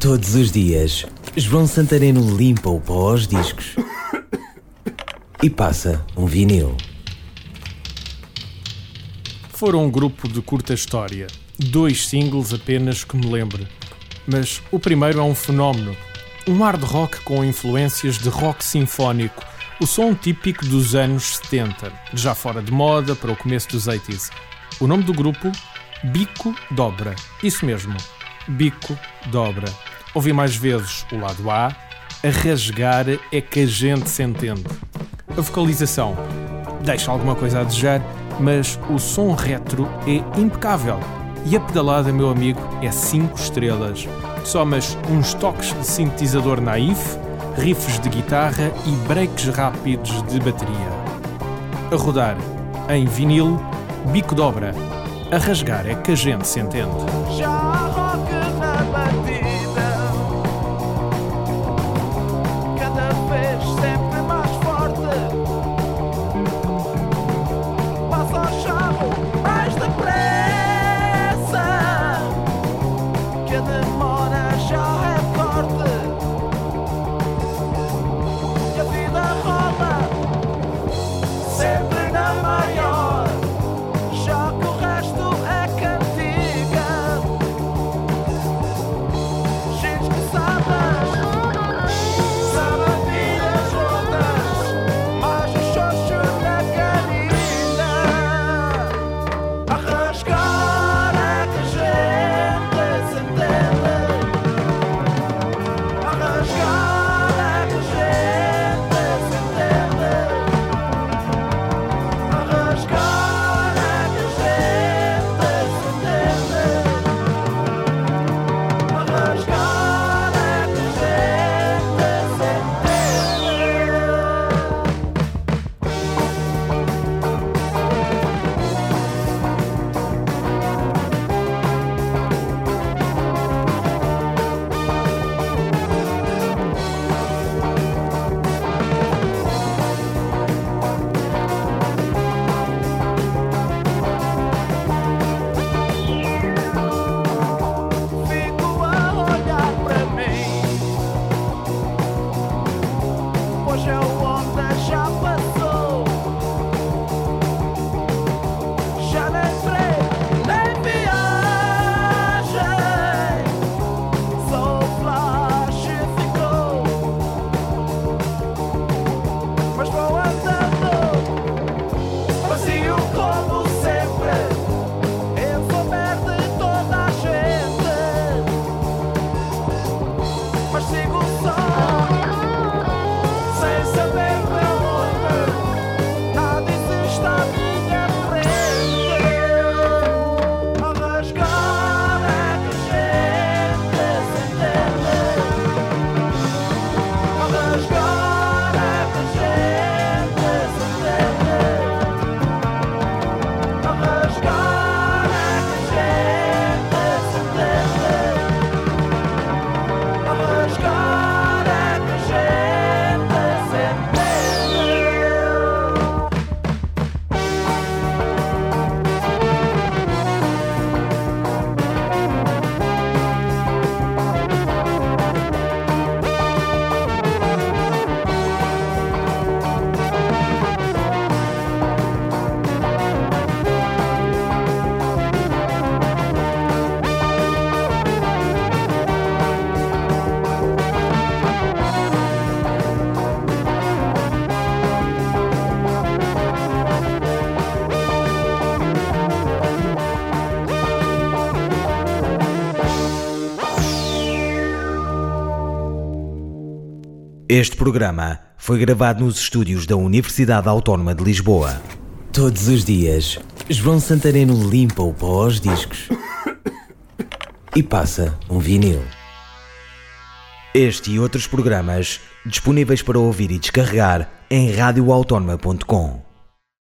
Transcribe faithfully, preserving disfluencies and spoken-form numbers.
Todos os dias, João Santareno limpa o pó aos discos e passa um vinil. Foram um grupo de curta história, dois singles apenas que me lembre. Mas o primeiro é um fenómeno, um hard rock com influências de rock sinfónico, o som típico dos anos setenta, já fora de moda para o começo dos oitenta. O nome do grupo? Bico Dobra. Isso mesmo, Bico Dobra. Ouvi mais vezes o lado A, a rasgar é que a gente se entende. A vocalização deixa alguma coisa a desejar, mas o som retro é impecável. E a pedalada, meu amigo, é cinco estrelas. Somas uns toques de sintetizador naif, riffs de guitarra e breaks rápidos de bateria. A rodar em vinil, Bico Dobra. A rasgar é que a gente se entende. Já há rock na batida, cada vez sempre mais forte. Passa ao chão mais depressa, que a demora já é forte. E a vida rola sempre na maior, já que o resto é cantiga. Giros cruzadas, sapatilhas rotas, mais o xoxo na canina. A rasgar é que a gente se entende. A rasgar é que a gente se entende. A rasgar é que a gente se entende. A rasgar é que a gente se Fico a olhar para mim, pois a onda já passou. Já nem entrei nem viagem, só o flash ficou. Mas vou andando, vazio como sempre. Eu sou perto de toda a gente, mas sigo só, sem saber para onde. Nada existe à minha frente. A rasgar é que a gente se entende. A rasgar é que a gente se entende. A rasgar é que a gente se entende. A rasgar é que a gente se entende. Este programa foi gravado nos estúdios da Universidade Autónoma de Lisboa. Todos os dias, João Santareno limpa o pó aos discos e passa um vinil. Este e outros programas disponíveis para ouvir e descarregar em radio autónoma ponto com.